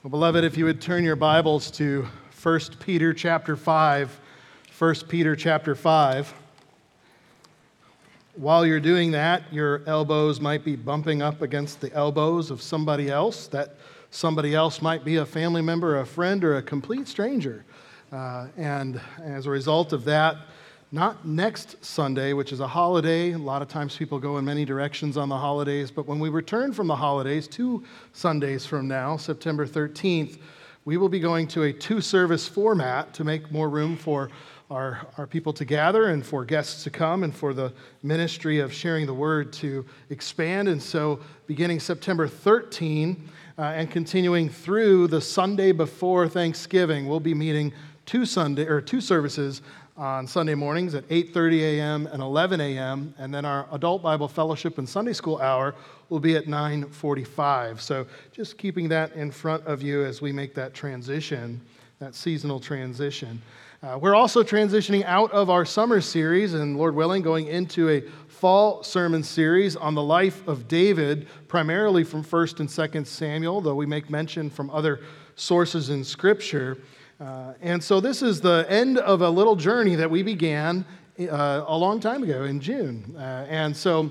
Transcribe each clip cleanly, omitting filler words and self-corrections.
Well, beloved, if you would turn your Bibles to 1 Peter chapter 5, 1 Peter chapter 5. While you're doing that, your elbows might be bumping up against the elbows of somebody else. That somebody else might be a family member, a friend, or a complete stranger. And as a result of that, not next Sunday, which is a holiday. A lot of times people go in many directions on the holidays, but when we return from the holidays, 2 Sundays from now, September 13th, we will be going to a 2-service format to make more room for our people to gather and for guests to come and for the ministry of sharing the word to expand. And so beginning September 13 and continuing through the Sunday before Thanksgiving, we'll be meeting 2 services on Sunday mornings at 8:30 a.m. and 11 a.m., and then our Adult Bible Fellowship and Sunday School hour will be at 9:45. So just keeping that in front of you as we make that transition, that seasonal transition. We're also transitioning out of our summer series, and Lord willing, going into a fall sermon series on the life of David, primarily from 1 and 2 Samuel, though we make mention from other sources in Scripture. And so this is the end of a little journey that we began a long time ago in June. And so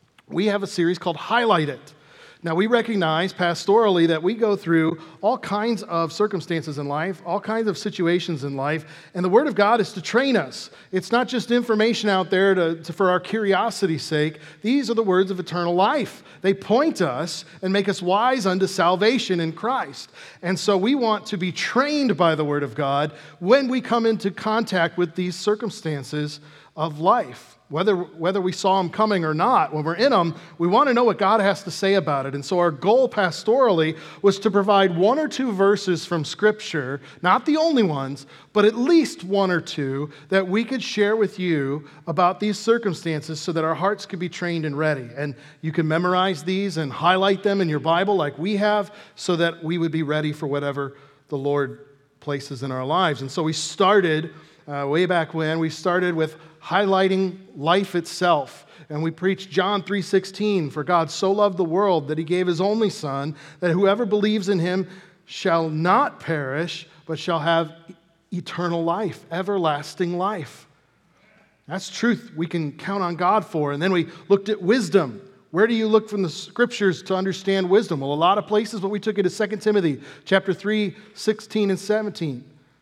we have a series called Highlight It. Now, we recognize pastorally that we go through all kinds of circumstances in life, all kinds of situations in life, and the Word of God is to train us. It's not just information out there for our curiosity's sake. These are the words of eternal life. They point us and make us wise unto salvation in Christ. And so we want to be trained by the Word of God when we come into contact with these circumstances of life. Whether we saw them coming or not, when we're in them, we want to know what God has to say about it. And so our goal pastorally was to provide 1 or 2 verses from Scripture, not the only ones, but at least 1 or 2 that we could share with you about these circumstances so that our hearts could be trained and ready. And you can memorize these and highlight them in your Bible like we have so that we would be ready for whatever the Lord places in our lives. And so we started way back when, we started with highlighting life itself. And we preached John 3:16, for God so loved the world that he gave his only Son, that whoever believes in him shall not perish, but shall have eternal life, everlasting life. That's truth we can count on God for. And then we looked at wisdom. Where do you look from the Scriptures to understand wisdom? Well, a lot of places, but we took it to 2 Timothy chapter 3, 16 and 17.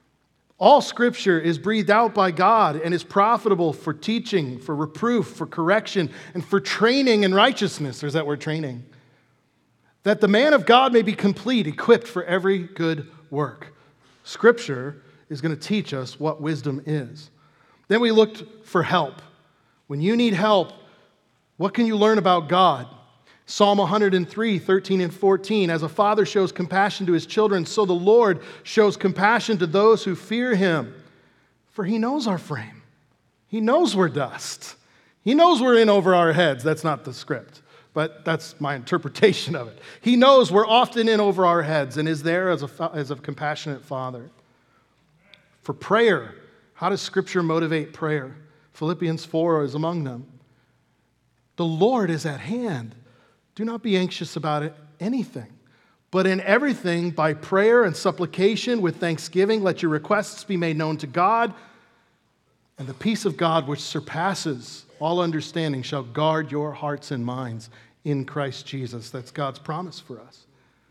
All Scripture is breathed out by God and is profitable for teaching, for reproof, for correction, and for training in righteousness. There's that word, training. That the man of God may be complete, equipped for every good work. Scripture is going to teach us what wisdom is. Then we looked for help. When you need help, what can you learn about God? Psalm 103, 13 and 14, as a father shows compassion to his children, so the Lord shows compassion to those who fear him. For he knows our frame. He knows we're dust. He knows we're in over our heads. That's not the script, but that's my interpretation of it. He knows we're often in over our heads and is there as a compassionate father. For prayer, how does Scripture motivate prayer? Philippians 4 is among them. The Lord is at hand. Do not be anxious about anything, but in everything, by prayer and supplication with thanksgiving, let your requests be made known to God, and the peace of God, which surpasses all understanding, shall guard your hearts and minds in Christ Jesus. That's God's promise for us.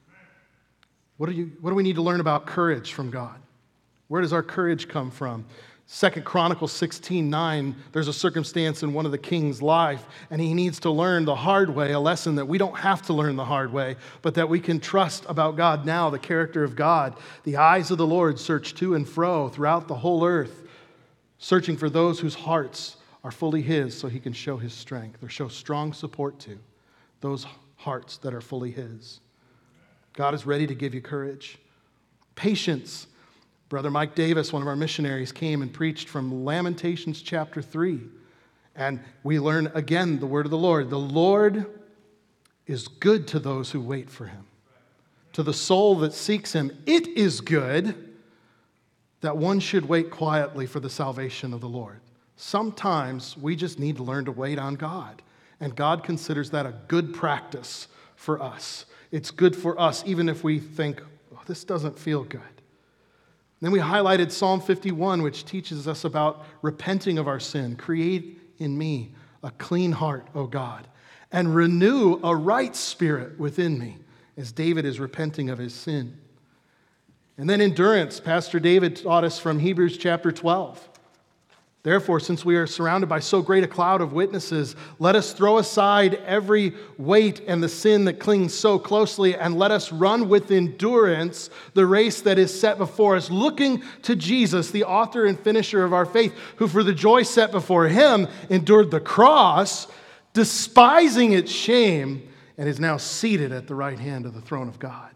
What do we need to learn about courage from God? Where does our courage come from? 2 Chronicles 16:9, there's a circumstance in one of the king's life, and he needs to learn the hard way, a lesson that we don't have to learn the hard way, but that we can trust about God now, the character of God. The eyes of the Lord search to and fro throughout the whole earth, searching for those whose hearts are fully his so he can show his strength or show strong support to those hearts that are fully his. God is ready to give you courage. Patience. Brother Mike Davis, one of our missionaries, came and preached from Lamentations chapter 3. And we learn again the word of the Lord. The Lord is good to those who wait for him. To the soul that seeks him, it is good that one should wait quietly for the salvation of the Lord. Sometimes we just need to learn to wait on God. And God considers that a good practice for us. It's good for us, even if we think, this doesn't feel good. Then we highlighted Psalm 51, which teaches us about repenting of our sin. Create in me a clean heart, O God, and renew a right spirit within me, as David is repenting of his sin. And then endurance. Pastor David taught us from Hebrews chapter 12. Therefore, since we are surrounded by so great a cloud of witnesses, let us throw aside every weight and the sin that clings so closely, and let us run with endurance the race that is set before us, looking to Jesus, the author and finisher of our faith, who for the joy set before him endured the cross, despising its shame, and is now seated at the right hand of the throne of God.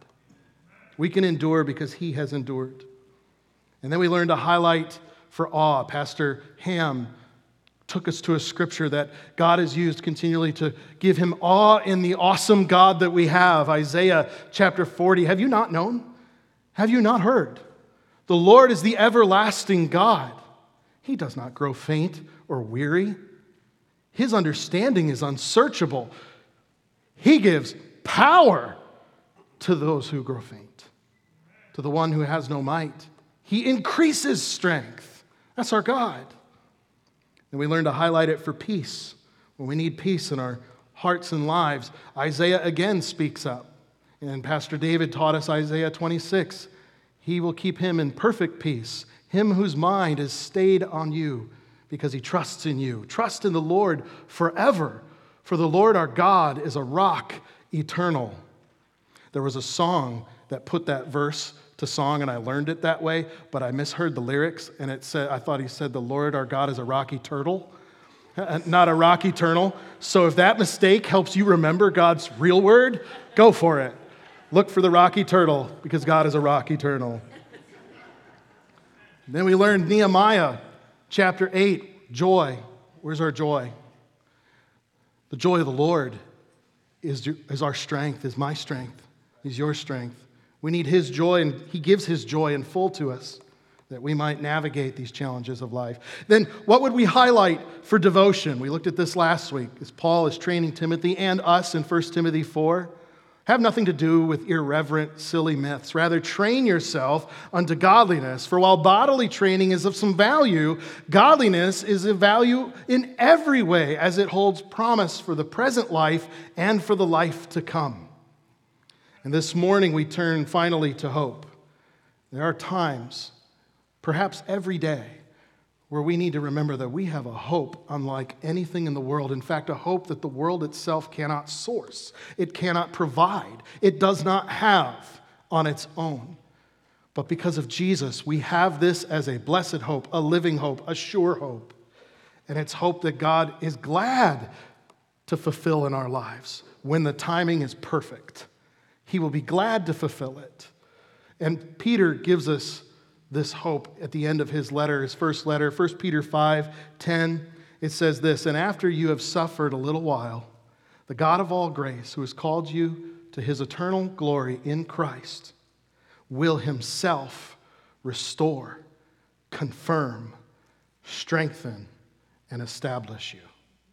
We can endure because he has endured. And then we learned to highlight for awe. Pastor Ham took us to a scripture that God has used continually to give him awe in the awesome God that we have. Isaiah chapter 40. Have you not known? Have you not heard? The Lord is the everlasting God. He does not grow faint or weary. His understanding is unsearchable. He gives power to those who grow faint, to the one who has no might. He increases strength. That's our God. And we learn to highlight it for peace. When we need peace in our hearts and lives, Isaiah again speaks up. And Pastor David taught us Isaiah 26. He will keep him in perfect peace, him whose mind is stayed on you, because he trusts in you. Trust in the Lord forever, for the Lord our God is a rock eternal. There was a song that put that verse to song, and I learned it that way, but I misheard the lyrics, and it said, I thought he said, the Lord our God is a rocky turtle, not a rock eternal. So if that mistake helps you remember God's real word, go for it. Look for the rocky turtle, because God is a rock eternal. Then we learned Nehemiah chapter 8, joy. Where's our joy? The joy of the Lord is our strength, is my strength, is your strength. We need his joy, and he gives his joy in full to us that we might navigate these challenges of life. Then what would we highlight for devotion? We looked at this last week as Paul is training Timothy and us in 1 Timothy 4. Have nothing to do with irreverent, silly myths. Rather, train yourself unto godliness. For while bodily training is of some value, godliness is of value in every way, as it holds promise for the present life and for the life to come. And this morning we turn finally to hope. There are times, perhaps every day, where we need to remember that we have a hope unlike anything in the world. In fact, a hope that the world itself cannot source. It cannot provide. It does not have on its own. But because of Jesus, we have this as a blessed hope, a living hope, a sure hope. And it's hope that God is glad to fulfill in our lives when the timing is perfect. He will be glad to fulfill it. And Peter gives us this hope at the end of his letter, his first letter, 1 Peter 5:10. It says this, and after you have suffered a little while, the God of all grace, who has called you to his eternal glory in Christ, will himself restore, confirm, strengthen, and establish you.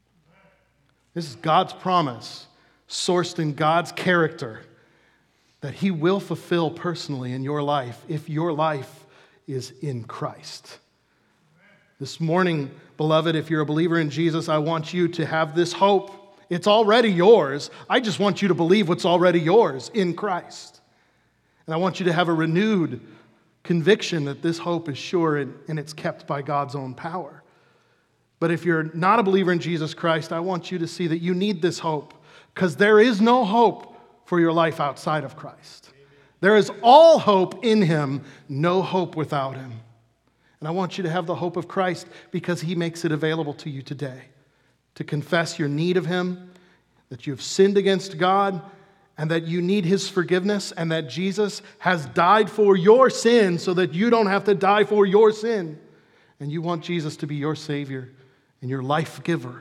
This is God's promise, sourced in God's character, that he will fulfill personally in your life if your life is in Christ. This morning, beloved, if you're a believer in Jesus, I want you to have this hope. It's already yours. I just want you to believe what's already yours in Christ. And I want you to have a renewed conviction that this hope is sure and it's kept by God's own power. But if you're not a believer in Jesus Christ, I want you to see that you need this hope, because there is no hope for your life outside of Christ. There is all hope in him, no hope without him. And I want you to have the hope of Christ because he makes it available to you today. To confess your need of him, that you have sinned against God, and that you need his forgiveness, and that Jesus has died for your sin so that you don't have to die for your sin. And you want Jesus to be your Savior and your life giver.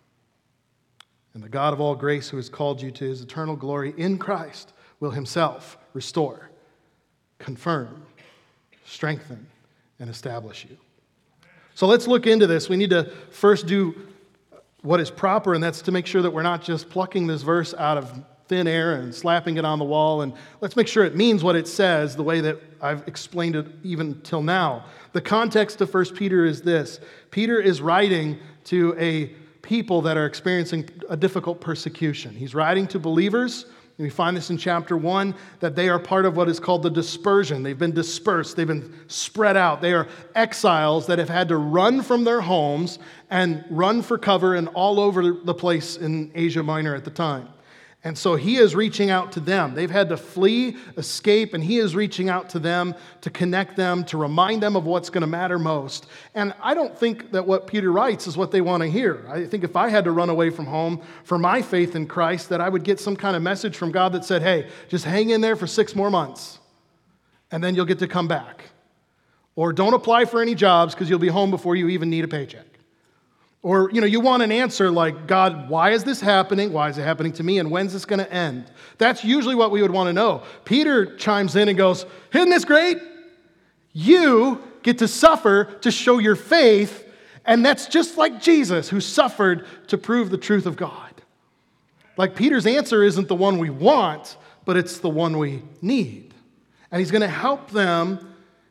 And the God of all grace, who has called you to his eternal glory in Christ, will himself restore, confirm, strengthen, and establish you. So let's look into this. We need to first do what is proper, and that's to make sure that we're not just plucking this verse out of thin air and slapping it on the wall, and let's make sure it means what it says the way that I've explained it even till now. The context of 1 Peter is this. Peter is writing to a people that are experiencing a difficult persecution. He's writing to believers. We find this in chapter 1, that they are part of what is called the dispersion. They've been dispersed. They've been spread out. They are exiles that have had to run from their homes and run for cover and all over the place in Asia Minor at the time. And so he is reaching out to them. They've had to flee, escape, and he is reaching out to them to connect them, to remind them of what's going to matter most. And I don't think that what Peter writes is what they want to hear. I think if I had to run away from home for my faith in Christ, that I would get some kind of message from God that said, hey, just hang in there for 6 more months, and then you'll get to come back. Or don't apply for any jobs because you'll be home before you even need a paycheck. Or, you want an answer like, God, why is this happening? Why is it happening to me? And when's this going to end? That's usually what we would want to know. Peter chimes in and goes, isn't this great? You get to suffer to show your faith, and that's just like Jesus, who suffered to prove the truth of God. Like Peter's answer isn't the one we want, but it's the one we need. And he's going to help them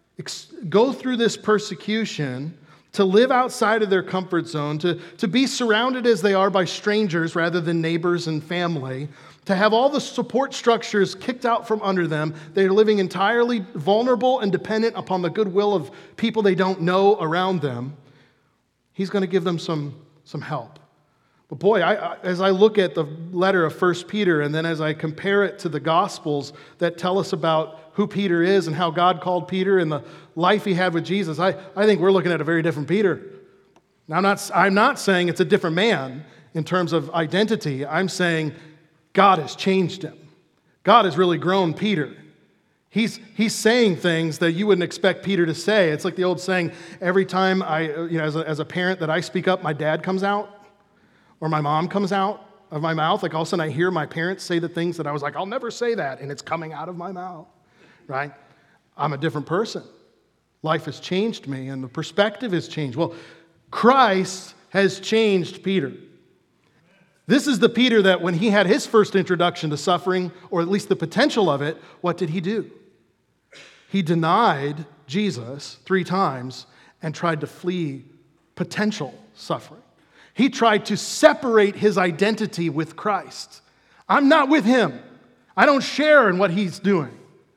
go through this persecution, to live outside of their comfort zone, to be surrounded as they are by strangers rather than neighbors and family, to have all the support structures kicked out from under them. They're living entirely vulnerable and dependent upon the goodwill of people they don't know around them. He's going to give them some help. But boy, as I look at the letter of 1 Peter, and then as I compare it to the Gospels that tell us about who Peter is and how God called Peter and the life he had with Jesus, I think we're looking at a very different Peter. Now, I'm not saying it's a different man in terms of identity. I'm saying God has changed him. God has really grown Peter. He's saying things that you wouldn't expect Peter to say. It's like the old saying, every time as a parent that I speak up, my dad comes out or my mom comes out of my mouth. Like all of a sudden I hear my parents say the things that I was like, I'll never say that, and it's coming out of my mouth. Right? I'm a different person. Life has changed me, and the perspective has changed. Well, Christ has changed Peter. This is the Peter that when he had his first introduction to suffering, or at least the potential of it, what did he do? He denied Jesus 3 times and tried to flee potential suffering. He tried to separate his identity with Christ. I'm not with him. I don't share in what he's doing.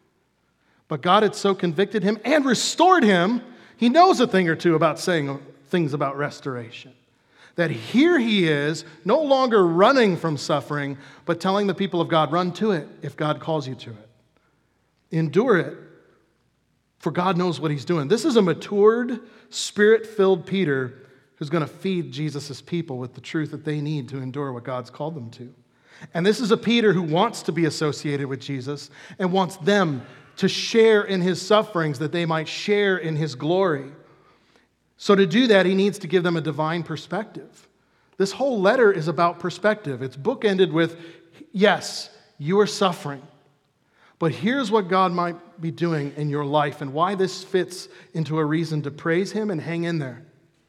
But God had so convicted him and restored him, he knows a thing or two about saying things about restoration. That here he is, no longer running from suffering, but telling the people of God, run to it if God calls you to it. Endure it, for God knows what he's doing. This is a matured, spirit-filled Peter who's going to feed Jesus' people with the truth that they need to endure what God's called them to. And this is a Peter who wants to be associated with Jesus and wants them to share in his sufferings that they might share in his glory. So to do that, he needs to give them a divine perspective. This whole letter is about perspective. It's bookended with, yes, you are suffering, but here's what God might be doing in your life and why this fits into a reason to praise him and hang in there.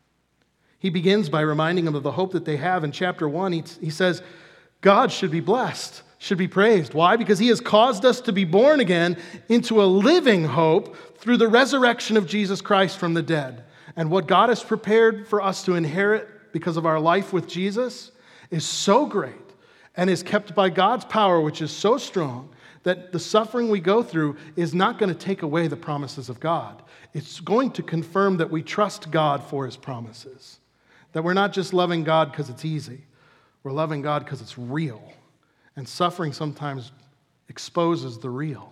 He begins by reminding them of the hope that they have. In chapter 1, he says, God should be blessed, should be praised. Why? Because he has caused us to be born again into a living hope through the resurrection of Jesus Christ from the dead. And what God has prepared for us to inherit because of our life with Jesus is so great and is kept by God's power, which is so strong, that the suffering we go through is not going to take away the promises of God. It's going to confirm that we trust God for his promises. That we're not just loving God because it's easy. We're loving God because it's real. And suffering sometimes exposes the real.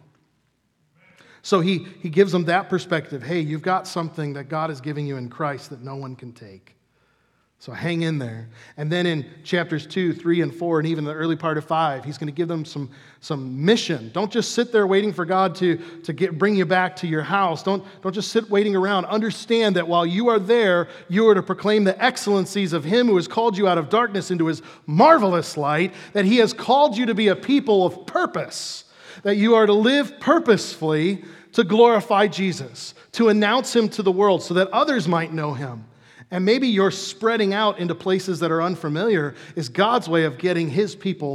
So he gives them that perspective. Hey, you've got something that God is giving you in Christ that no one can take. So hang in there. And then in chapters 2, 3, and 4, and even the early part of 5, he's going to give them some mission. Don't just sit there waiting for God to bring you back to your house. Don't just sit waiting around. Understand that while you are there, you are to proclaim the excellencies of him who has called you out of darkness into his marvelous light, that he has called you to be a people of purpose, that you are to live purposefully to glorify Jesus, to announce him to the world so that others might know him. And maybe your spreading out into places that are unfamiliar is God's way of getting his people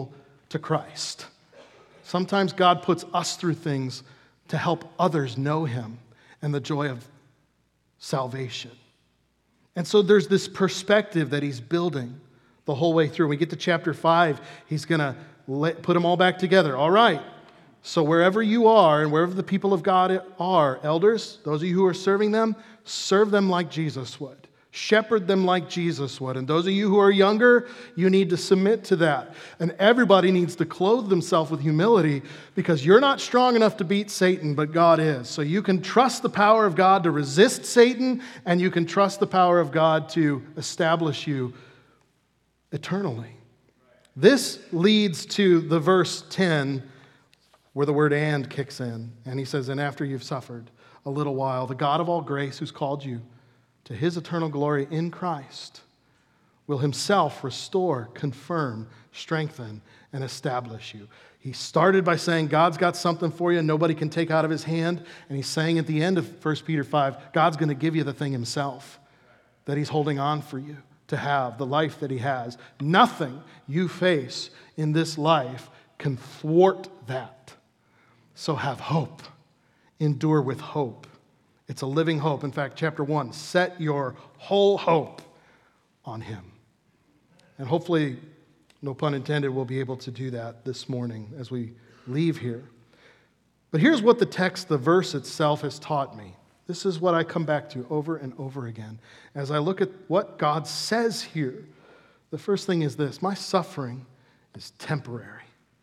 to Christ. Sometimes God puts us through things to help others know him and the joy of salvation. And so there's this perspective that he's building the whole way through. When we get to chapter 5, he's going to put them all back together. All right, so wherever you are and wherever the people of God are, elders, those of you who are serving them, serve them like Jesus would. Shepherd them like Jesus would. And those of you who are younger, you need to submit to that. And everybody needs to clothe themselves with humility because you're not strong enough to beat Satan, but God is. So you can trust the power of God to resist Satan, and you can trust the power of God to establish you eternally. This leads to the verse 10 where the word "and" kicks in. And he says, "And after you've suffered a little while, the God of all grace who's called you to his eternal glory in Christ will himself restore, confirm, strengthen, and establish you." He started by saying God's got something for you nobody can take out of his hand. And he's saying at the end of 1 Peter 5, God's going to give you the thing himself that he's holding on for you to have, the life that he has. Nothing you face in this life can thwart that. So have hope. Endure with hope. It's a living hope. In fact, chapter 1, set your whole hope on him. And hopefully, no pun intended, we'll be able to do that this morning as we leave here. But here's what the text, the verse itself, has taught me. This is what I come back to over and over again. As I look at what God says here, the first thing is this: my suffering is temporary.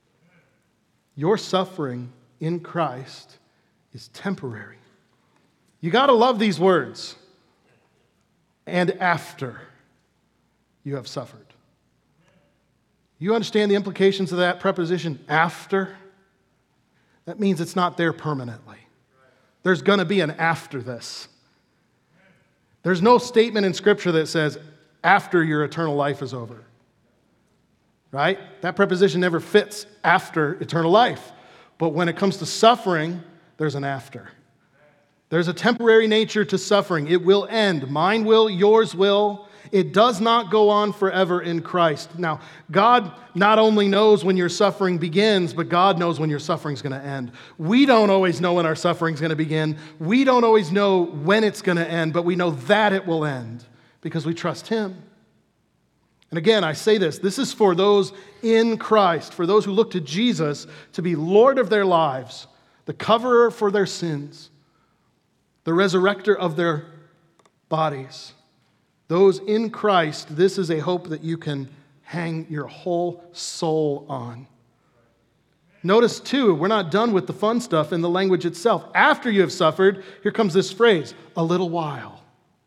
Your suffering in Christ is temporary. You got to love these words. And after you have suffered. You understand the implications of that preposition, after? That means it's not there permanently. There's going to be an after this. There's no statement in Scripture that says, after your eternal life is over. Right? That preposition never fits after eternal life. But when it comes to suffering, there's an after. There's a temporary nature to suffering. It will end. Mine will, yours will. It does not go on forever in Christ. Now, God not only knows when your suffering begins, but God knows when your suffering is going to end. We don't always know when our suffering is going to begin. We don't always know when it's going to end, but we know that it will end because we trust him. And again, I say this is for those in Christ, for those who look to Jesus to be Lord of their lives, the coverer for their sins, the resurrector of their bodies. Those in Christ, this is a hope that you can hang your whole soul on. Notice, too, we're not done with the fun stuff in the language itself. After you have suffered, here comes this phrase, a little while.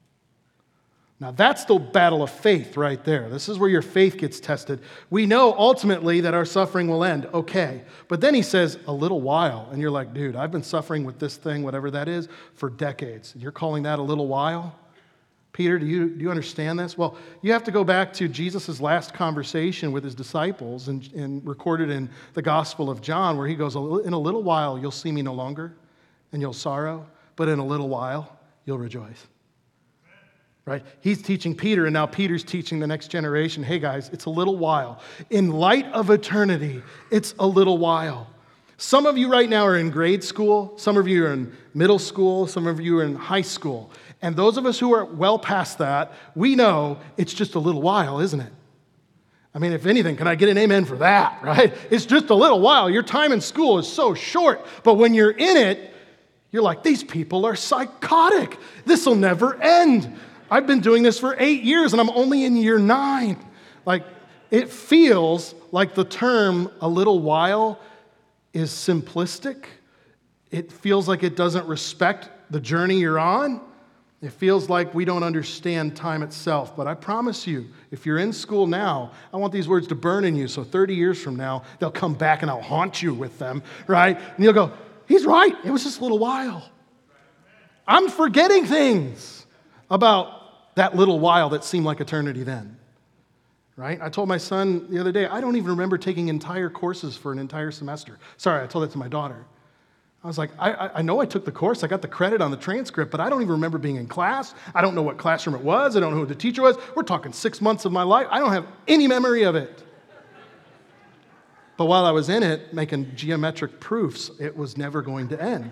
Now, that's the battle of faith right there. This is where your faith gets tested. We know ultimately that our suffering will end. Okay. But then he says, a little while. And you're like, dude, I've been suffering with this thing, whatever that is, for decades. You're calling that a little while? Peter, do you understand this? Well, you have to go back to Jesus' last conversation with his disciples and recorded in the Gospel of John, where he goes, in a little while you'll see me no longer, and you'll sorrow, but in a little while you'll rejoice. Right? He's teaching Peter, and now Peter's teaching the next generation. Hey guys, it's a little while. In light of eternity, it's a little while. Some of you right now are in grade school. Some of you are in middle school. Some of you are in high school. And those of us who are well past that, we know it's just a little while, isn't it? I mean, if anything, can I get an amen for that, right? It's just a little while. Your time in school is so short. But when you're in it, you're like, these people are psychotic. This will never end. I've been doing this for 8 years and I'm only in year 9. Like, it feels like the term a little while is simplistic. It feels like it doesn't respect the journey you're on. It feels like we don't understand time itself. But I promise you, if you're in school now, I want these words to burn in you. So 30 years from now, they'll come back and I'll haunt you with them, right? And you'll go, he's right. It was just a little while. I'm forgetting things about that little while that seemed like eternity then, right? I told my son the other day, I don't even remember taking entire courses for an entire semester. Sorry, I told that to my daughter. I was like, I know I took the course. I got the credit on the transcript, but I don't even remember being in class. I don't know what classroom it was. I don't know who the teacher was. We're talking 6 months of my life. I don't have any memory of it. But while I was in it, making geometric proofs, it was never going to end.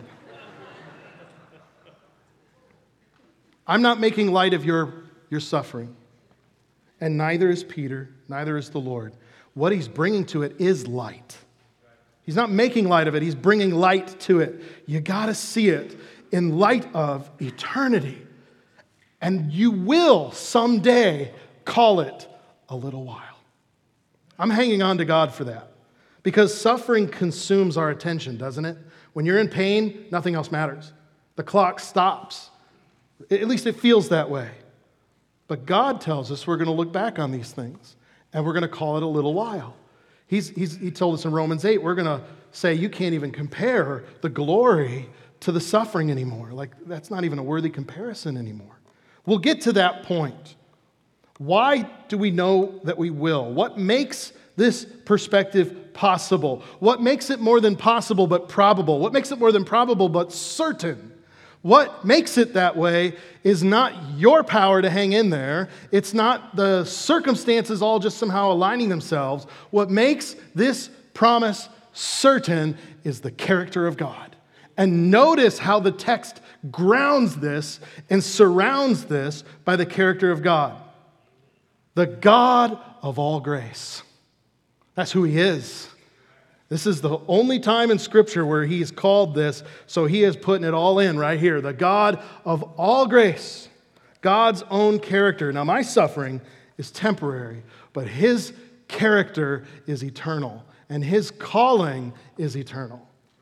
I'm not making light of your suffering. And neither is Peter, neither is the Lord. What he's bringing to it is light. He's not making light of it, he's bringing light to it. You got to see it in light of eternity. And you will someday call it a little while. I'm hanging on to God for that. Because suffering consumes our attention, doesn't it? When you're in pain, nothing else matters. The clock stops. At least it feels that way. But God tells us we're going to look back on these things, and we're going to call it a little while. He told us in Romans 8, we're going to say you can't even compare the glory to the suffering anymore. Like, that's not even a worthy comparison anymore. We'll get to that point. Why do we know that we will? What makes this perspective possible? What makes it more than possible but probable? What makes it more than probable but certain? What makes it that way is not your power to hang in there. It's not the circumstances all just somehow aligning themselves. What makes this promise certain is the character of God. And notice how the text grounds this and surrounds this by the character of God. The God of all grace. That's who he is. This is the only time in Scripture where he's called this, so he is putting it all in right here. The God of all grace, God's own character. Now, my suffering is temporary, but his character is eternal, and his calling is eternal.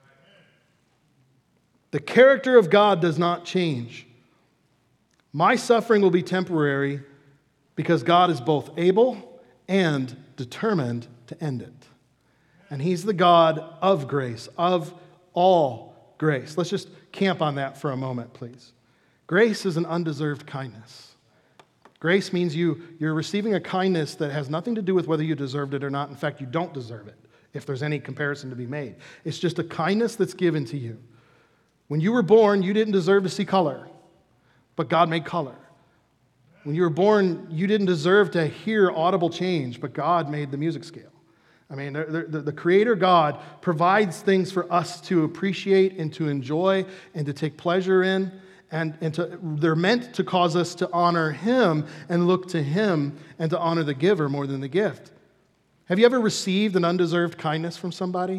The character of God does not change. My suffering will be temporary because God is both able and determined to end it. And he's the God of grace, of all grace. Let's just camp on that for a moment, please. Grace is an undeserved kindness. Grace means you're receiving a kindness that has nothing to do with whether you deserved it or not. In fact, you don't deserve it, if there's any comparison to be made. It's just a kindness that's given to you. When you were born, you didn't deserve to see color, but God made color. When you were born, you didn't deserve to hear audible change, but God made the music scale. I mean, the Creator God provides things for us to appreciate and to enjoy and to take pleasure in, and they're meant to cause us to honor Him and look to Him and to honor the giver more than the gift. Have you ever received an undeserved kindness from somebody?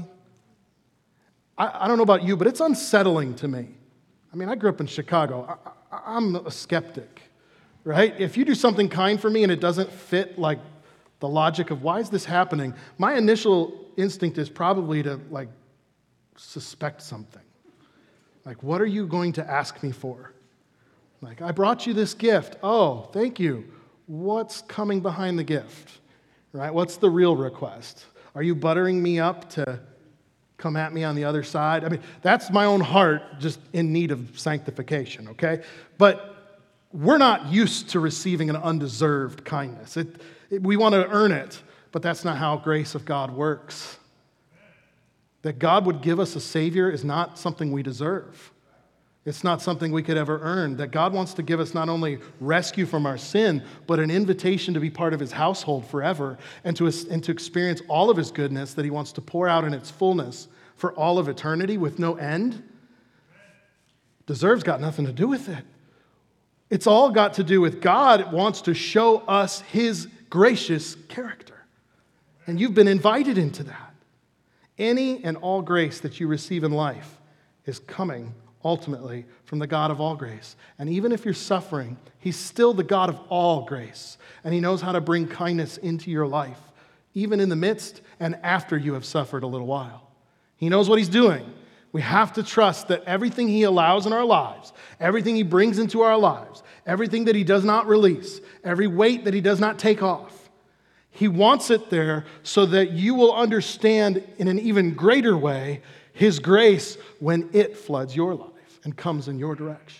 I don't know about you, but it's unsettling to me. I mean, I grew up in Chicago. I'm a skeptic. Right? If you do something kind for me and it doesn't fit like the logic of why is this happening, my initial instinct is probably to like suspect something. Like, what are you going to ask me for? Like, I brought you this gift. Oh, thank you. What's coming behind the gift? Right? What's the real request? Are you buttering me up to come at me on the other side? I mean, that's my own heart just in need of sanctification, okay? But we're not used to receiving an undeserved kindness. We want to earn it, but that's not how grace of God works. That God would give us a Savior is not something we deserve. It's not something we could ever earn. That God wants to give us not only rescue from our sin, but an invitation to be part of His household forever and to experience all of His goodness that He wants to pour out in its fullness for all of eternity with no end. Deserve's got nothing to do with it. It's all got to do with God wants to show us His gracious character. And you've been invited into that. Any and all grace that you receive in life is coming ultimately from the God of all grace. And even if you're suffering, He's still the God of all grace. And He knows how to bring kindness into your life, even in the midst and after you have suffered a little while. He knows what He's doing. We have to trust that everything He allows in our lives, everything He brings into our lives, everything that He does not release, every weight that He does not take off, He wants it there so that you will understand in an even greater way His grace when it floods your life and comes in your direction.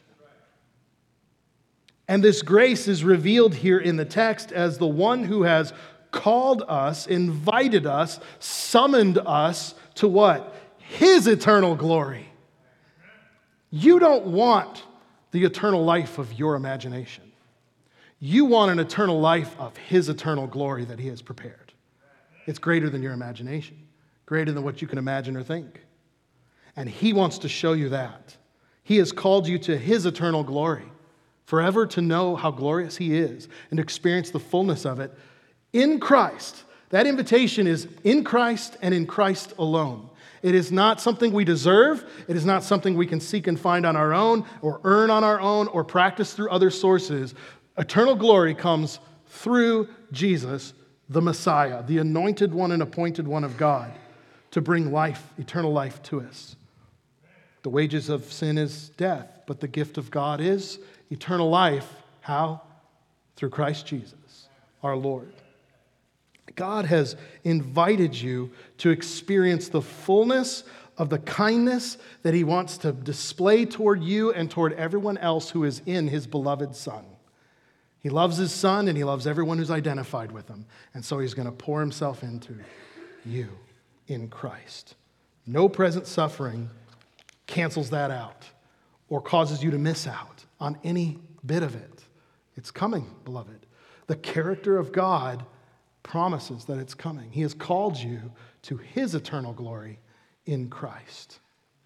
And this grace is revealed here in the text as the one who has called us, invited us, summoned us to what? His eternal glory. You don't want the eternal life of your imagination. You want an eternal life of His eternal glory that He has prepared. It's greater than your imagination. greater than what you can imagine or think. And he wants to show you that. He has called you to his eternal glory, forever to know how glorious he is and to experience the fullness of it in Christ. That invitation is in Christ and in Christ alone. It is not something we deserve. It is not something we can seek and find on our own or earn on our own or practice through other sources. Eternal glory comes through Jesus, the Messiah, the anointed one and appointed one of God, to bring life, eternal life to us. The wages of sin is death, but the gift of God is eternal life. How? Through Christ Jesus, our Lord. God has invited you to experience the fullness of the kindness that he wants to display toward you and toward everyone else who is in his beloved Son. He loves his Son and he loves everyone who's identified with him. And so he's going to pour himself into you in Christ. No present suffering cancels that out or causes you to miss out on any bit of it. It's coming, beloved. The character of God promises that it's coming. He has called you to his eternal glory in Christ.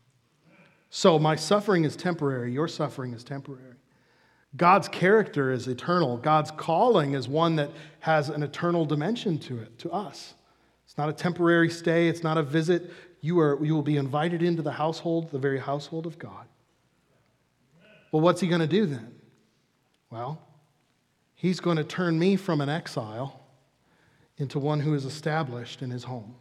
So my suffering is temporary. Your suffering is temporary. God's character is eternal. God's calling is one that has an eternal dimension to it, to us. It's not a temporary stay. It's not a visit. You will be invited into the household, the very household of God. Well, what's he going to do then? Well, he's going to turn me from an exile into one who is established in his home.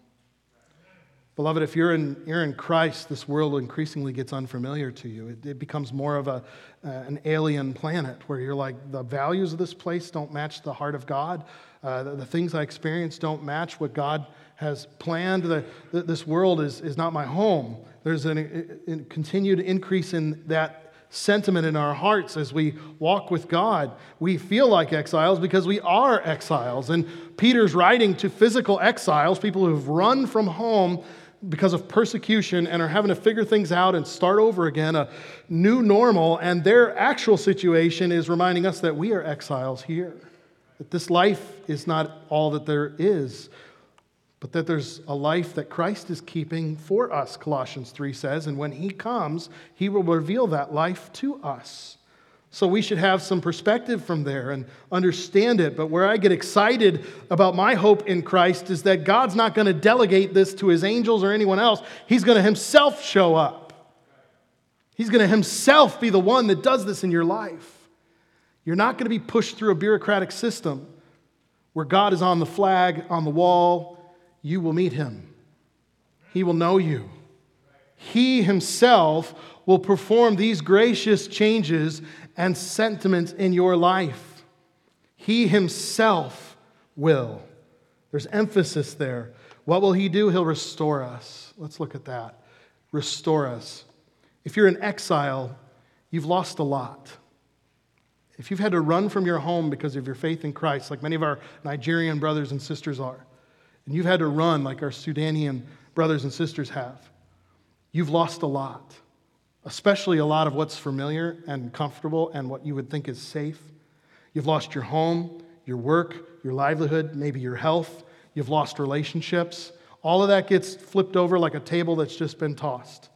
Beloved, if you're in Christ, this world increasingly gets unfamiliar to you. It becomes more of an alien planet where you're like, the values of this place don't match the heart of God. The things I experience don't match what God has planned. This world is not my home. There's a continued increase in that sentiment in our hearts as we walk with God. We feel like exiles because we are exiles. And Peter's writing to physical exiles, people who have run from home because of persecution and are having to figure things out and start over again, a new normal. And their actual situation is reminding us that we are exiles here, that this life is not all that there is, but that there's a life that Christ is keeping for us, Colossians 3 says, and when he comes, he will reveal that life to us. So we should have some perspective from there and understand it. But where I get excited about my hope in Christ is that God's not going to delegate this to his angels or anyone else. He's going to himself show up. He's going to himself be the one that does this in your life. You're not going to be pushed through a bureaucratic system where God is on the flag, on the wall. You will meet him. He will know you. He himself will perform these gracious changes and sentiments in your life. He himself will. There's emphasis there. What will he do? He'll restore us. Let's look at that. Restore us. If you're in exile, you've lost a lot. If you've had to run from your home because of your faith in Christ, like many of our Nigerian brothers and sisters are, and you've had to run like our Sudanian brothers and sisters have, you've lost a lot, especially a lot of what's familiar and comfortable and what you would think is safe. You've lost your home, your work, your livelihood, maybe your health. You've lost relationships. All of that gets flipped over like a table that's just been tossed.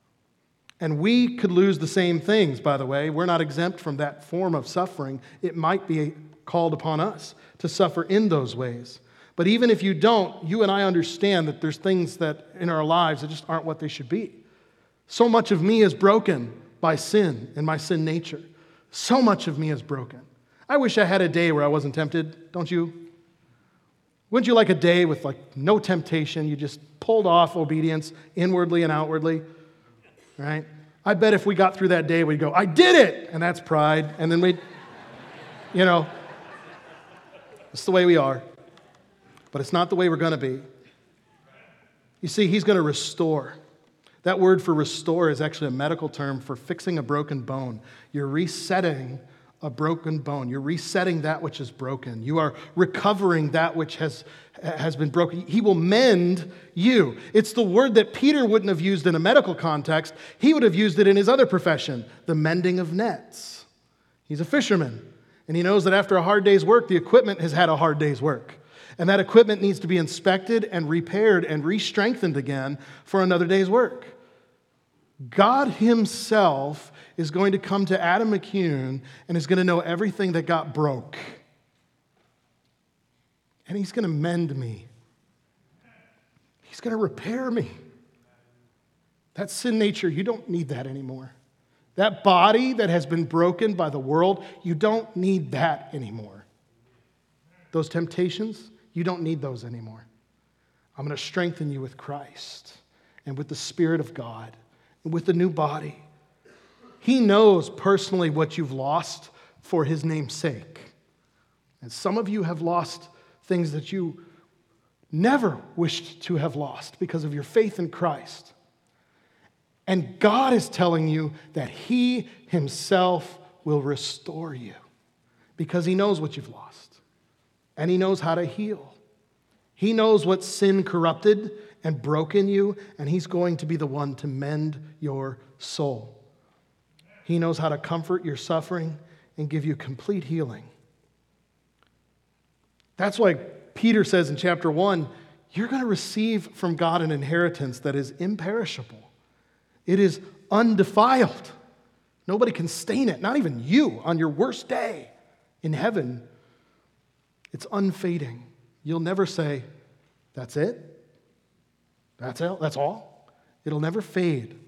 And we could lose the same things, by the way. We're not exempt from that form of suffering. It might be called upon us to suffer in those ways. But even if you don't, you and I understand that there's things that in our lives that just aren't what they should be. So much of me is broken by sin and my sin nature. So much of me is broken. I wish I had a day where I wasn't tempted, don't you? Wouldn't you like a day with like no temptation? You just pulled off obedience inwardly and outwardly, right? I bet if we got through that day, we'd go, I did it! And that's pride. And then we'd, it's the way we are. But it's not the way we're going to be. You see, he's going to restore. That word for restore is actually a medical term for fixing a broken bone. You're resetting a broken bone. You're resetting that which is broken. You are recovering that which has been broken. He will mend you. It's the word that Peter wouldn't have used in a medical context. He would have used it in his other profession, the mending of nets. He's a fisherman, and he knows that after a hard day's work, the equipment has had a hard day's work. And that equipment needs to be inspected and repaired and re-strengthened again for another day's work. God himself is going to come to Adam McCune and is going to know everything that got broke. And he's going to mend me. He's going to repair me. That sin nature, you don't need that anymore. That body that has been broken by the world, you don't need that anymore. Those temptations, you don't need those anymore. I'm going to strengthen you with Christ and with the Spirit of God and with the new body. He knows personally what you've lost for his name's sake. And some of you have lost things that you never wished to have lost because of your faith in Christ. And God is telling you that he himself will restore you because he knows what you've lost and he knows how to heal. He knows what sin corrupted and broken you, and he's going to be the one to mend your soul. He knows how to comfort your suffering and give you complete healing. That's why Peter says in chapter 1, you're going to receive from God an inheritance that is imperishable. It is undefiled. Nobody can stain it, not even you on your worst day in heaven. It's unfading. You'll never say, that's it? That's all? It'll never fade.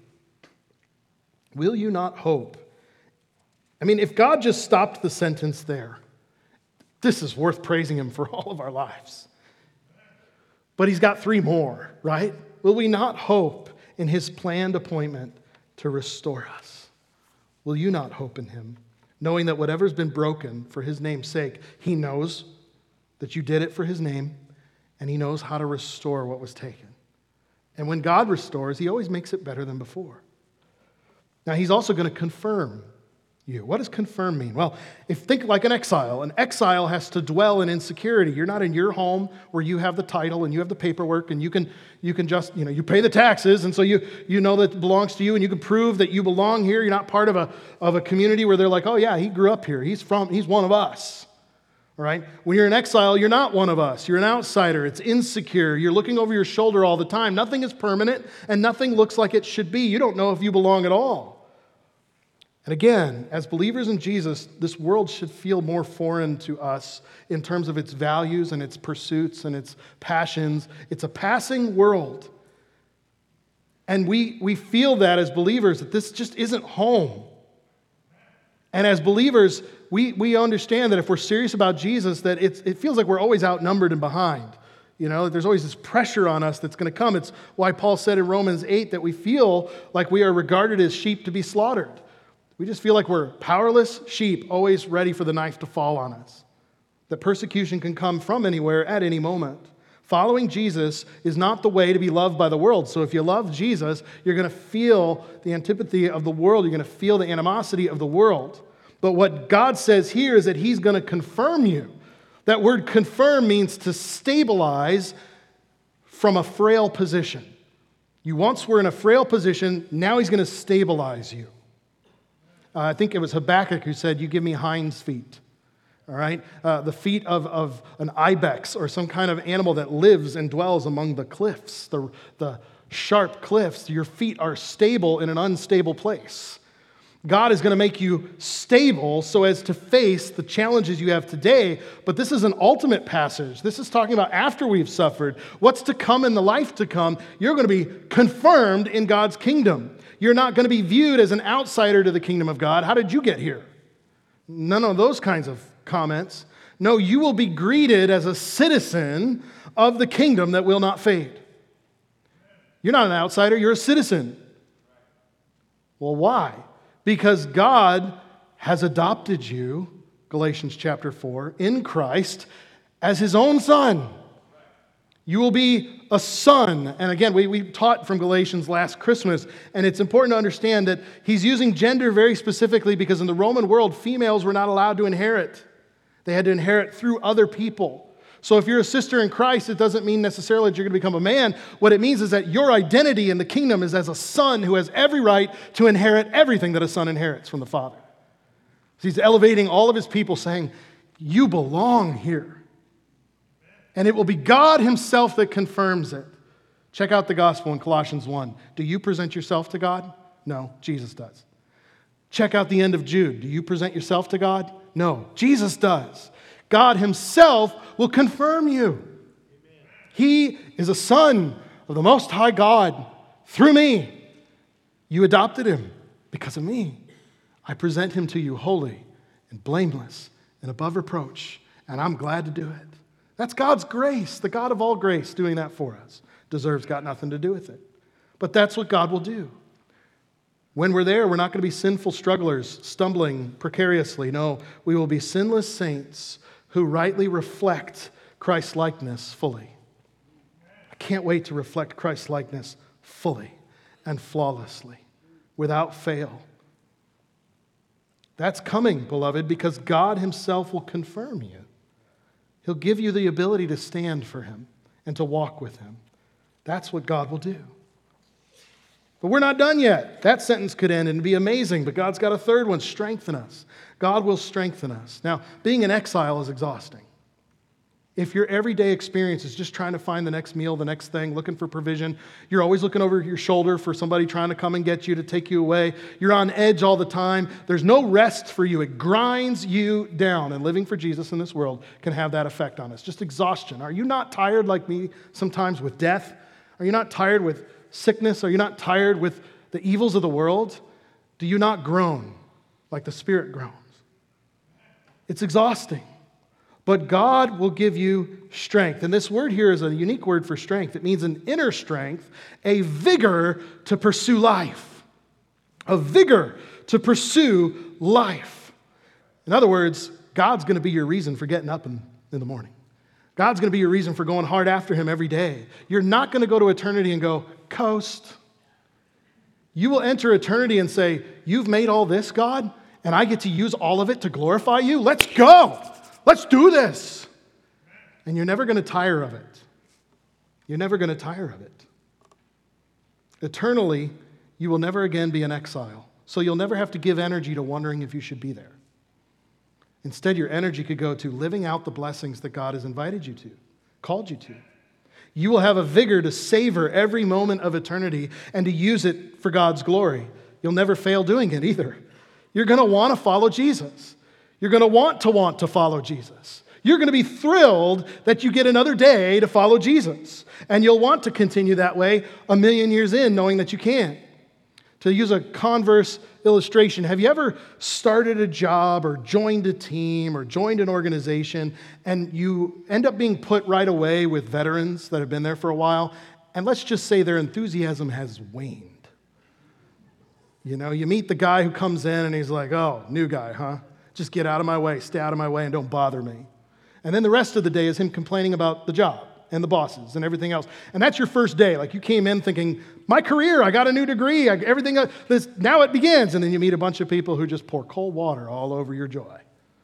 Will you not hope? I mean, if God just stopped the sentence there, this is worth praising him for all of our lives. But he's got 3 more, right? Will we not hope in his planned appointment to restore us? Will you not hope in him, knowing that whatever's been broken for his name's sake, he knows that you did it for his name, and he knows how to restore what was taken. And when God restores, he always makes it better than before. Now, he's also going to confirm you. What does confirm mean? Well, think like an exile. An exile has to dwell in insecurity. You're not in your home where you have the title and you have the paperwork and you can just, you pay the taxes, and so you know that it belongs to you, and you can prove that you belong here. You're not part of a community where they're like, oh yeah, he grew up here. He's one of us. All right? When you're in exile, you're not one of us. You're an outsider. It's insecure. You're looking over your shoulder all the time. Nothing is permanent, and nothing looks like it should be. You don't know if you belong at all. And again, as believers in Jesus, this world should feel more foreign to us in terms of its values and its pursuits and its passions. It's a passing world. And we feel that as believers, that this just isn't home. And as believers, we understand that if we're serious about Jesus, that it feels like we're always outnumbered and behind. There's always this pressure on us that's going to come. It's why Paul said in Romans 8 that we feel like we are regarded as sheep to be slaughtered. We just feel like we're powerless sheep, always ready for the knife to fall on us. That persecution can come from anywhere at any moment. Following Jesus is not the way to be loved by the world. So if you love Jesus, you're going to feel the antipathy of the world. You're going to feel the animosity of the world. But what God says here is that he's going to confirm you. That word confirm means to stabilize from a frail position. You once were in a frail position, now he's going to stabilize you. I think it was Habakkuk who said, you give me hinds feet. All right? The feet of an ibex or some kind of animal that lives and dwells among the cliffs, the sharp cliffs. Your feet are stable in an unstable place. God is going to make you stable so as to face the challenges you have today. But this is an ultimate passage. This is talking about after we've suffered. What's to come in the life to come, you're going to be confirmed in God's kingdom. You're not going to be viewed as an outsider to the kingdom of God. How did you get here? None of those kinds of comments. No, you will be greeted as a citizen of the kingdom that will not fade. You're not an outsider, you're a citizen. Well, why? Because God has adopted you, Galatians chapter 4, in Christ as his own son. You will be a son. And again, we taught from Galatians last Christmas, and it's important to understand that he's using gender very specifically because in the Roman world, females were not allowed to inherit. They had to inherit through other people. So if you're a sister in Christ, it doesn't mean necessarily that you're going to become a man. What it means is that your identity in the kingdom is as a son who has every right to inherit everything that a son inherits from the Father. So he's elevating all of his people saying, you belong here. And it will be God himself that confirms it. Check out the gospel in Colossians 1. Do you present yourself to God? No, Jesus does. Check out the end of Jude. Do you present yourself to God? No, Jesus does. God himself will confirm you. He is a son of the Most High God through me. You adopted him because of me. I present him to you holy and blameless and above reproach, and I'm glad to do it. That's God's grace, the God of all grace doing that for us. Deserves got nothing to do with it. But that's what God will do. When we're there, we're not going to be sinful strugglers, stumbling precariously. No, we will be sinless saints who rightly reflect Christ's likeness fully. I can't wait to reflect Christ's likeness fully and flawlessly, without fail. That's coming, beloved, because God himself will confirm you. He'll give you the ability to stand for him and to walk with him. That's what God will do. But we're not done yet. That sentence could end and be amazing, but God's got a third one: strengthen us. God will strengthen us. Now, being in exile is exhausting. If your everyday experience is just trying to find the next meal, the next thing, looking for provision, you're always looking over your shoulder for somebody trying to come and get you, to take you away, you're on edge all the time, there's no rest for you. It grinds you down. And living for Jesus in this world can have that effect on us. Just exhaustion. Are you not tired like me sometimes with death? Are you not tired with sickness? Are you not tired with the evils of the world? Do you not groan like the Spirit groans? It's exhausting. But God will give you strength. And this word here is a unique word for strength. It means an inner strength, a vigor to pursue life. A vigor to pursue life. In other words, God's going to be your reason for getting up in the morning. God's going to be your reason for going hard after him every day. You're not going to go to eternity and go, coast. You will enter eternity and say, you've made all this, God, and I get to use all of it to glorify you? Let's go. Let's do this. And you're never going to tire of it. You're never going to tire of it. Eternally, you will never again be in exile. So you'll never have to give energy to wondering if you should be there. Instead, your energy could go to living out the blessings that God has invited you to, called you to. You will have a vigor to savor every moment of eternity and to use it for God's glory. You'll never fail doing it either. You're going to want to follow Jesus. You're going to want to follow Jesus. You're going to be thrilled that you get another day to follow Jesus. And you'll want to continue that way 1,000,000 years in, knowing that you can. To use a converse illustration, have you ever started a job or joined a team or joined an organization and you end up being put right away with veterans that have been there for a while, and let's just say their enthusiasm has waned? You know, you meet the guy who comes in and he's like, oh, new guy, huh? Just get out of my way, stay out of my way, and don't bother me. And then the rest of the day is him complaining about the job and the bosses and everything else. And that's your first day. Like you came in thinking, my career, I got a new degree, everything, now it begins. And then you meet a bunch of people who just pour cold water all over your joy.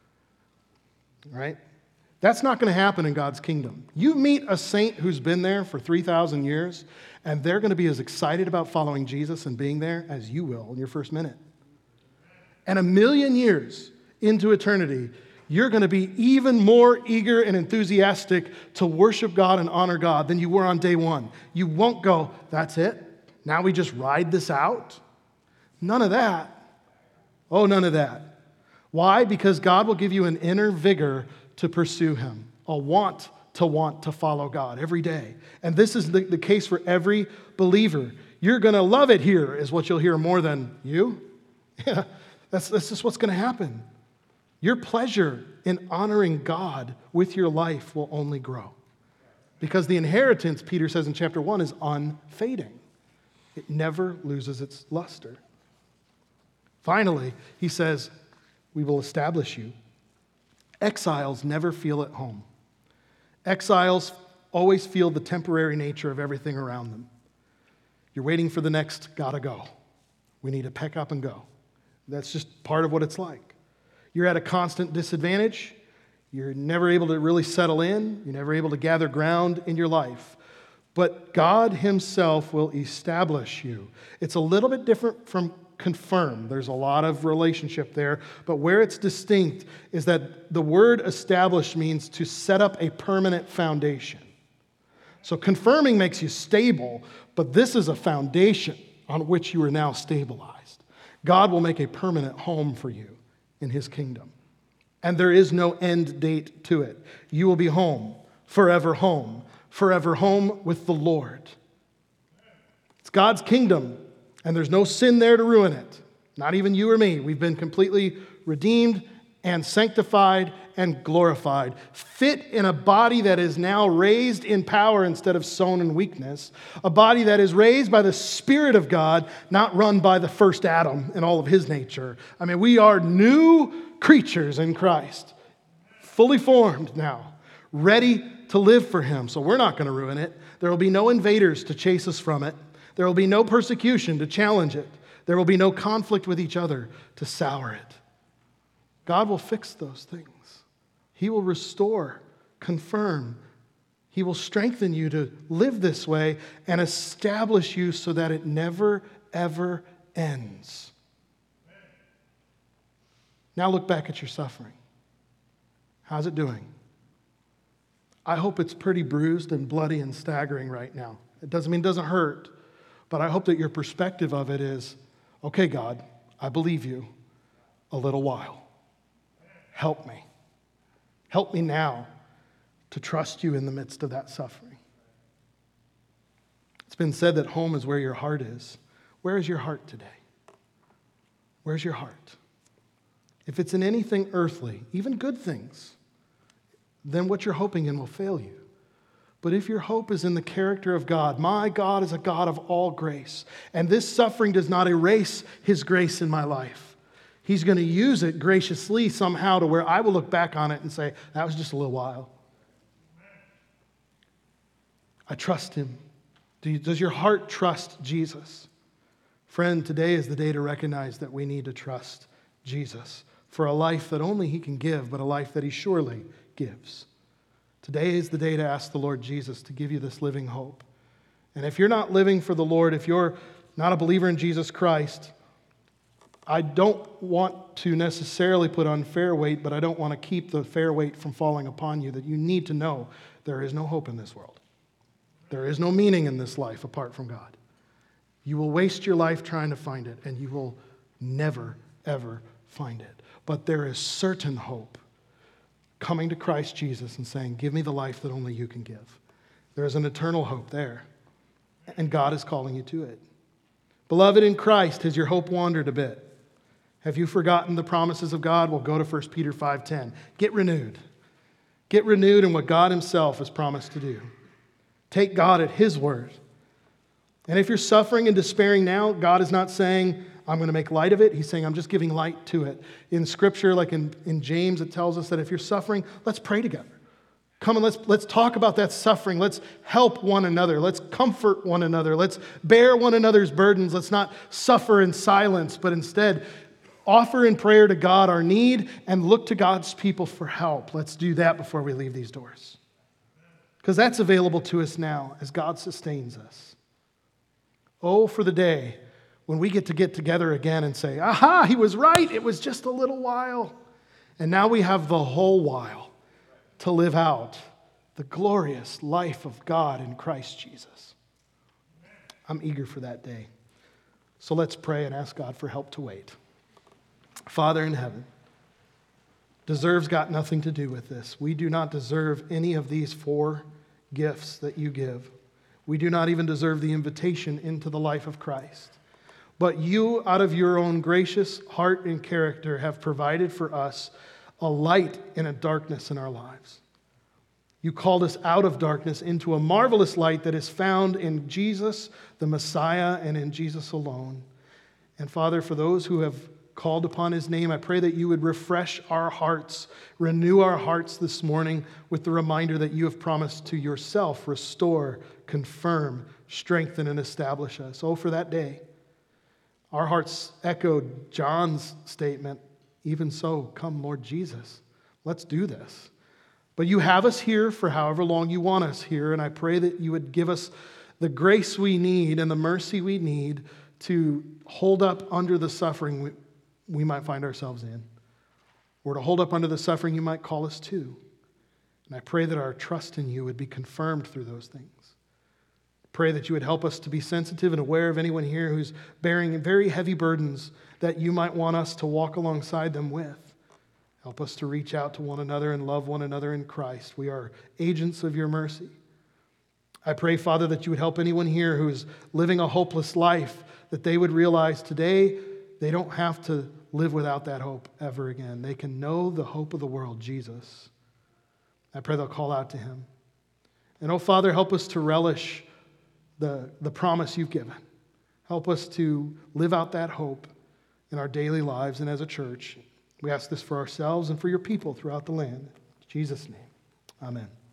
Right? That's not going to happen in God's kingdom. You meet a saint who's been there for 3,000 years, and they're going to be as excited about following Jesus and being there as you will in your first minute. And 1,000,000 years into eternity, you're going to be even more eager and enthusiastic to worship God and honor God than you were on day one. You won't go, that's it? Now we just ride this out? None of that. Oh, none of that. Why? Because God will give you an inner vigor to pursue him, a want to follow God every day. And this is the case for every believer. You're going to love it here is what you'll hear more than you. Yeah, that's just what's going to happen. Your pleasure in honoring God with your life will only grow. Because the inheritance, Peter says in chapter 1, is unfading. It never loses its luster. Finally, he says, we will establish you. Exiles never feel at home. Exiles always feel the temporary nature of everything around them. You're waiting for the next gotta go. We need to pack up and go. That's just part of what it's like. You're at a constant disadvantage. You're never able to really settle in. You're never able to gather ground in your life. But God himself will establish you. It's a little bit different from confirm. There's a lot of relationship there, but where it's distinct is that the word establish means to set up a permanent foundation. So confirming makes you stable, but this is a foundation on which you are now stabilized. God will make a permanent home for you in his kingdom. And there is no end date to it. You will be home forever home with the Lord. It's God's kingdom, and there's no sin there to ruin it. Not even you or me. We've been completely redeemed and sanctified and glorified, fit in a body that is now raised in power instead of sown in weakness, a body that is raised by the Spirit of God, not run by the first Adam and all of his nature. I mean, we are new creatures in Christ, fully formed now, ready to live for him. So we're not going to ruin it. There will be no invaders to chase us from it. There will be no persecution to challenge it. There will be no conflict with each other to sour it. God will fix those things. He will restore, confirm. He will strengthen you to live this way and establish you so that it never, ever ends. Now look back at your suffering. How's it doing? I hope it's pretty bruised and bloody and staggering right now. It doesn't mean it doesn't hurt, but I hope that your perspective of it is, okay, God, I believe you a little while. Help me. Help me now to trust you in the midst of that suffering. It's been said that home is where your heart is. Where is your heart today? Where's your heart? If it's in anything earthly, even good things, then what you're hoping in will fail you. But if your hope is in the character of God, my God is a God of all grace, and this suffering does not erase his grace in my life. He's going to use it graciously somehow to where I will look back on it and say, that was just a little while. I trust him. Does your heart trust Jesus? Friend, today is the day to recognize that we need to trust Jesus for a life that only he can give, but a life that he surely gives. Today is the day to ask the Lord Jesus to give you this living hope. And if you're not living for the Lord, if you're not a believer in Jesus Christ, I don't want to necessarily put unfair weight, but I don't want to keep the fair weight from falling upon you, that you need to know there is no hope in this world. There is no meaning in this life apart from God. You will waste your life trying to find it, and you will never, ever find it. But there is certain hope coming to Christ Jesus and saying, give me the life that only you can give. There is an eternal hope there, and God is calling you to it. Beloved in Christ, has your hope wandered a bit? Have you forgotten the promises of God? Well, go to 1 Peter 5:10. Get renewed. Get renewed in what God himself has promised to do. Take God at his word. And if you're suffering and despairing now, God is not saying, I'm going to make light of it. He's saying, I'm just giving light to it. In Scripture, like in James, it tells us that if you're suffering, let's pray together. Come and let's talk about that suffering. Let's help one another. Let's comfort one another. Let's bear one another's burdens. Let's not suffer in silence, but instead offer in prayer to God our need and look to God's people for help. Let's do that before we leave these doors. Because that's available to us now as God sustains us. Oh, for the day when we get together again and say, aha, he was right. It was just a little while. And now we have the whole while to live out the glorious life of God in Christ Jesus. I'm eager for that day. So let's pray and ask God for help to wait. Father in heaven, deserve's got nothing to do with this. We do not deserve any of these 4 gifts that you give. We do not even deserve the invitation into the life of Christ. But you, out of your own gracious heart and character, have provided for us a light in a darkness in our lives. You called us out of darkness into a marvelous light that is found in Jesus, the Messiah, and in Jesus alone. And Father, for those who have called upon his name, I pray that you would refresh our hearts, renew our hearts this morning with the reminder that you have promised to yourself restore, confirm, strengthen, and establish us. Oh, for that day. Our hearts echoed John's statement, even so, come Lord Jesus. Let's do this. But you have us here for however long you want us here, and I pray that you would give us the grace we need and the mercy we need to hold up under the suffering we might find ourselves in, or to hold up under the suffering you might call us to. And I pray that our trust in you would be confirmed through those things. Pray that you would help us to be sensitive and aware of anyone here who's bearing very heavy burdens that you might want us to walk alongside them with. Help us to reach out to one another and love one another in Christ. We are agents of your mercy. I pray, Father, that you would help anyone here who's living a hopeless life, that they would realize today they don't have to live without that hope ever again. They can know the hope of the world, Jesus. I pray they'll call out to him. And oh, Father, help us to relish the promise you've given. Help us to live out that hope in our daily lives and as a church. We ask this for ourselves and for your people throughout the land. In Jesus' name, amen.